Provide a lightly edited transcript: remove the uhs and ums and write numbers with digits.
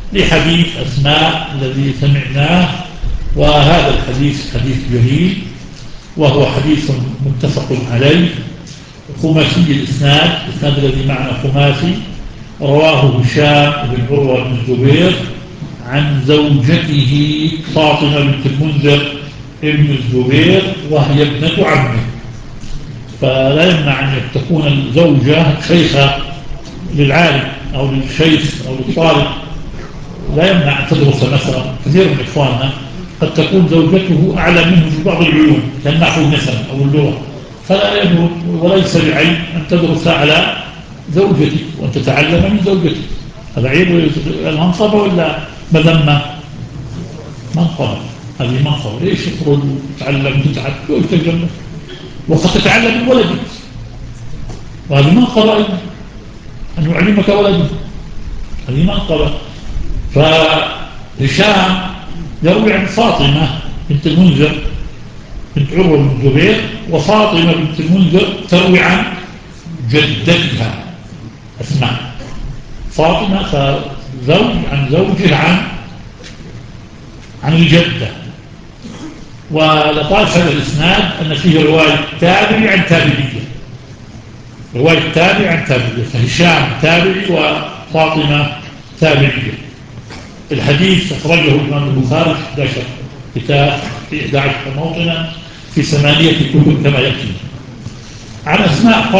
لحديث أسماء الذي سمعناه. وهذا الحديث حديث جليل، وهو حديث متفق عليه، خماسي الإسناد الذي معنا خماسي. رواه هشام بن عروة بن الزبير عن زوجته فاطمة بنت المنذر ابن الزبير، وهي ابنة عمه. فلا يمنع أن تكون الزوجة شيخة للعالم أو للشيخ أو للطالب، لا يمنع أن تدرس. مثلا كثير من إخواننا قد تكون زوجته أعلى منه في بعض العلوم كالنحو مثلا أو اللغة، فلا يجوز وليس بعيب أن تدرس على زوجتك وأن تتعلم من زوجتك. هذا عيب المنصب ولا مذمة؟ منصب، هذه منصب. ليش تخرج وتتعلم وتتعب وتتجمل وقد تتعلم من ولدك؟ وهذه منقبة أيضا أن يعلمك ولدك، هذه منقبة. فهشام يروي عن فاطمة بنت المنذر بنت عروة بن الزبير، وفاطمة بنت المنذر تروي عن جدتها أسماء. فاطمة فزوج عن زوجه عن الجدة. ولطائف هذا الإسناد أن فيه رواية تابعي عن تابعية، رواية تابعي عن تابعية، فهشام تابعي وفاطمة تابعية. الحديث أخرجه الإمام البخاري في 11 كتاب في 11 موطنا في 8 كتب كما يأتي. عن أسماء